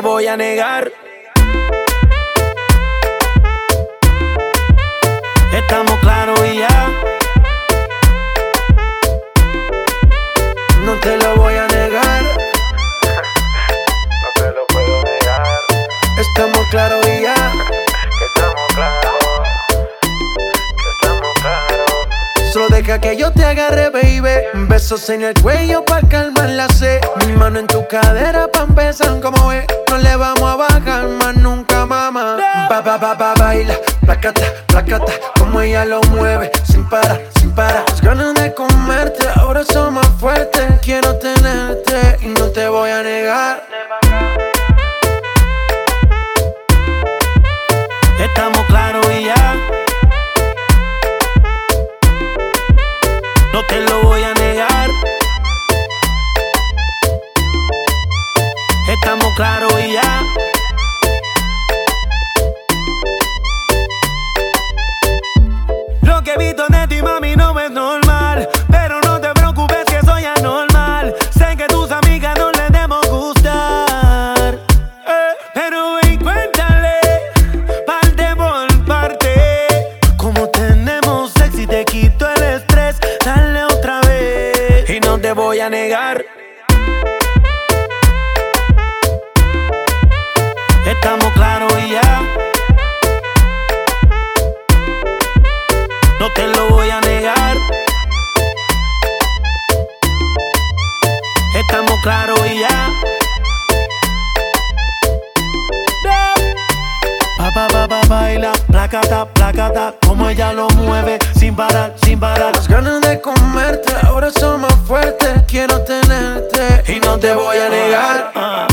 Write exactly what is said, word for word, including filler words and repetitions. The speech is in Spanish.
voy a negar. Estamos claros y ya. No te lo voy a negar. No te lo puedo negar. Estamos claros y ya. Que estamos claros. Que estamos claros. Solo deja que yo te agarre, baby. Besos en el cuello pa' calmar la sed. Mi mano en tu cadera pa' empezar, como ves. No le vamos a bajar más nunca, mamá. Ba, ba, ba, ba, baila, placata, placata. Como ella lo mueve, sin parar, sin parar. Las ganas de comerte, ahora son más fuertes. Quiero tenerte y no te voy a negar. Estamos claros y ya. No te lo voy a negar. Estamos claros y ya. Lo que he visto de ti, mami, no es normal. Pero no te preocupes que soy anormal. Sé que tus amigas no les debemos gustar, eh, pero ven, cuéntale parte por parte. Como tenemos sexy, te quito el estrés. Dale otra vez y no te voy a negar. Estamos claros y ya. No te lo voy a negar. Estamos claros y ya. Pa, pa, pa, pa, baila, placata, placata. Como ella lo mueve, sin parar, sin parar. Las ganas de comerte, ahora son más fuertes. Quiero tenerte y no te voy a negar.